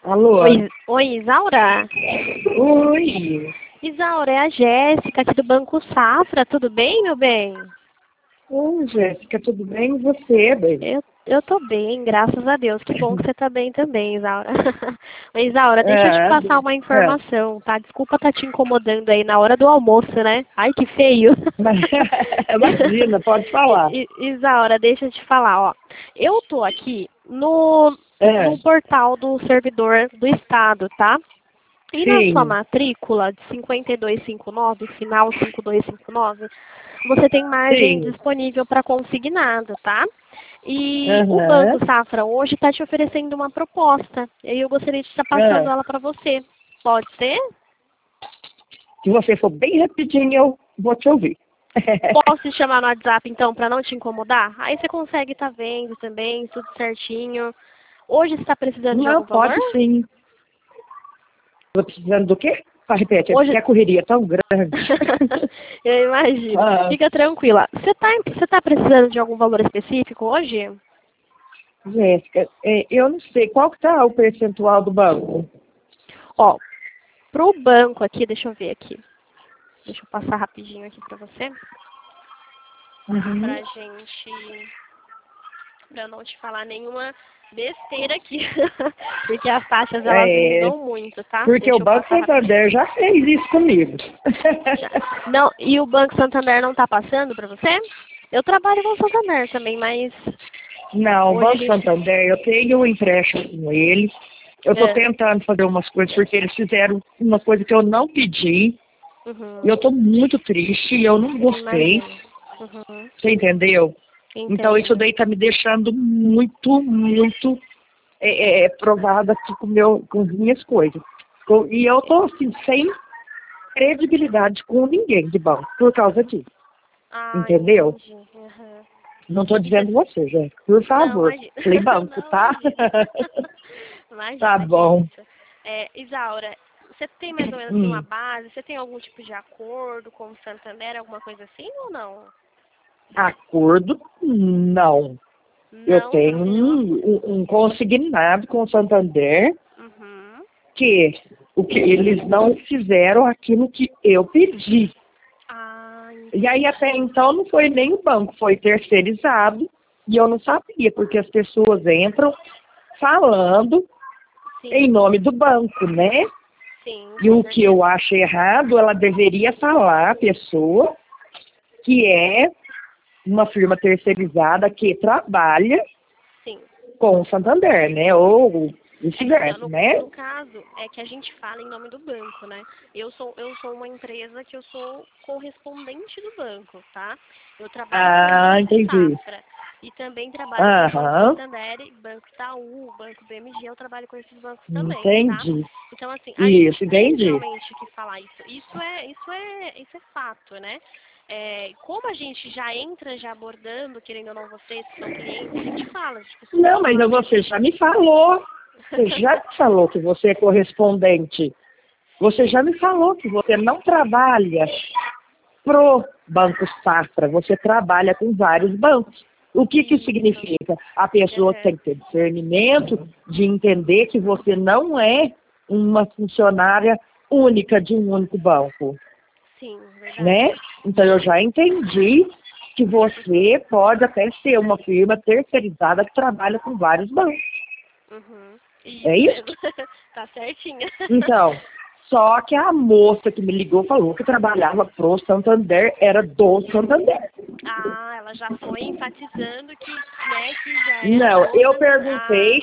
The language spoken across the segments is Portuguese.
Alô? Oi, Isaura? Oi. Isaura, é a Jéssica aqui do Banco Safra. Tudo bem, meu bem? Oi, Jéssica, tudo bem? E você, bem? Eu tô bem, graças a Deus. Que bom que você tá bem também, Isaura. Oi, Isaura, deixa eu te É, passar uma informação, tá? Desculpa tá te incomodando aí na hora do almoço, né? Ai, que feio. Imagina, pode falar. Isaura, deixa eu te falar, ó. Eu tô aqui no É, portal do servidor do Estado, tá? E na sua sim. matrícula de 5259, final 5259, você tem margem Sim. disponível para consignado, tá? E o Aham. Banco Safra hoje está te oferecendo uma proposta. E eu gostaria de estar passando É. ela para você. Pode ser? Se você for bem rapidinho, eu vou te ouvir. Posso te chamar no WhatsApp, então, para não te incomodar? Aí você consegue estar vendo também, tudo certinho. Hoje você está precisando de Não, algum valor? pode sim. Tô precisando do quê? Repete, é porque Hoje, a correria é tão grande. eu imagino. Ah, Fica tranquila. Você tá precisando de algum valor específico hoje? Jéssica, eu não sei, qual que tá o percentual do banco? Ó, pro banco aqui, deixa eu ver aqui. Deixa eu passar rapidinho aqui pra você. Uhum. Pra gente, pra eu não te falar nenhuma besteira aqui. Porque as taxas, elas É, mudam muito, tá? porque o Deixa eu Banco passar rapidinho. Santander já fez isso comigo. Já. Não, e o Banco Santander não tá passando pra você? Eu trabalho com o Santander também, mas Não, o hoje a Banco gente... Santander, eu tenho um empréstimo com eles. Eu estou É. tentando fazer umas coisas, porque eles fizeram uma coisa que eu não pedi. E eu Uhum. estou muito triste e eu não gostei. Imagino. Uhum. Você entendeu? Então isso Entendo. daí está me deixando muito provada aqui com as minhas coisas. E eu estou assim, sem credibilidade com ninguém de banco por causa disso. Ah, Entendeu? entendi. Uhum. Não estou E você... dizendo você, gente. Por Não, favor. imagina. Falei banco, Não, tá? imagina. Tá Imagina, que bom. isso. É, Isaura, você tem mais ou menos assim uma Hum. base? Você tem algum tipo de acordo com o Santander, alguma coisa assim ou não? Acordo? Não. Eu Não, você tenho não tem nenhum acordo. um consignado com o Santander Uhum. que o que eles não fizeram aquilo que eu pedi. Ah, E aí até entendi. então não foi nem o banco, foi terceirizado e eu não sabia, porque as pessoas entram falando em Sim, nome do banco, né? sim, E com o que eu certeza. acho errado, ela deveria falar, a pessoa, que é uma firma terceirizada que trabalha Sim. com o Santander, né? Ou Assim, ó, vice-versa, no, né? no caso, é que a gente fala em nome do banco, né? Eu sou uma empresa que eu sou correspondente do banco, tá? Eu trabalho com o Ah, Banco entendi. Safra e também trabalho com o Banco Aham, Santander, Banco Itaú, Banco BMG, eu trabalho com esses bancos também, tá? entendi. Então, assim, a gente Isso, tem entendi. realmente que falar isso. Isso é fato, né? É, como a gente já entra já abordando, querendo ou não vocês que são clientes, a gente fala, tipo, Não, mas uma vez. você já me falou. Você já me falou que você é correspondente. Você já Sim. me falou que você não trabalha pro Banco Safra, você trabalha com vários bancos. O que que Isso. significa? A pessoa Uhum. tem que ter discernimento de entender que você não é uma funcionária única de um único banco, Sim, verdade. né? Então eu já entendi que você pode até ser uma firma terceirizada que trabalha com vários bancos. Uhum. É Isso isso? mesmo. Tá certinha. Então, só que a moça que me ligou falou que trabalhava pro Santander, era do Santander. Ah, ela já foi enfatizando que, né, que já era Não, do Santander. Ah,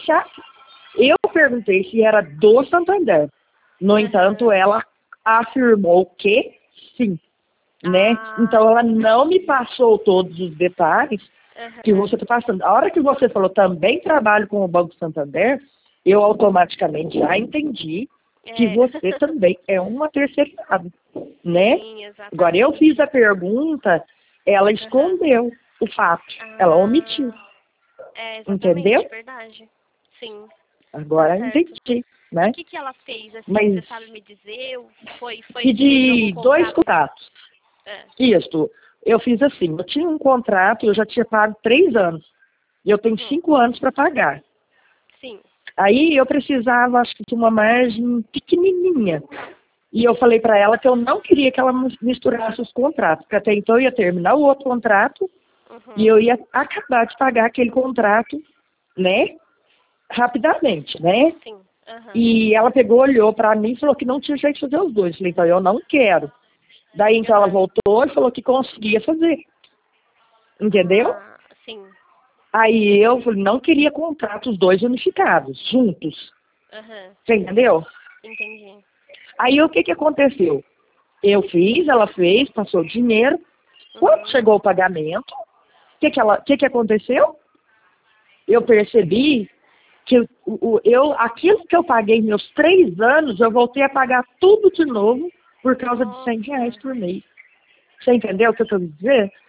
eu perguntei se era do Santander. No entanto, aham. ela afirmou que sim, né? Ah, Então ela não me entendi. passou todos os detalhes que Aham. você está passando. A hora que você falou também trabalho com o Banco Santander, eu automaticamente já entendi que É. você também é uma terceirizada, né? Sim, Agora eu fiz exatamente. a pergunta, ela Aham. escondeu o fato, ela omitiu, Ah, é, exatamente, entendeu? verdade. Sim, tá Agora eu certo. entendi, E o né? que que ela fez, assim, você Mas sabe me dizer? Você fez algum pedi dois contrato? contratos. É. Isso, eu fiz assim, eu tinha um contrato, eu já tinha pago 3 anos, e eu tenho Uhum. 5 anos para pagar. Sim. Aí eu precisava, acho que de uma margem pequenininha. E eu falei para ela que eu não queria que ela misturasse os contratos, porque até então eu ia terminar o outro contrato e eu ia acabar de pagar aquele contrato, né, rapidamente, né? Sim. Uhum. E ela pegou, olhou para mim e falou que não tinha jeito de fazer os dois. Eu falei, então eu não quero. Daí então ela voltou e falou que conseguia fazer. Entendeu? Sim. Aí eu falei, não queria contratos dois unificados, juntos. Uhum. Você entendeu? Entendi. Aí o que que aconteceu? Eu fiz, ela fez, passou o dinheiro. Quando chegou o pagamento, o que aconteceu? Eu percebi que aquilo que eu paguei meus 3 anos, eu voltei a pagar tudo de novo por causa de R$100 por mês. Você entendeu o que eu estou dizendo?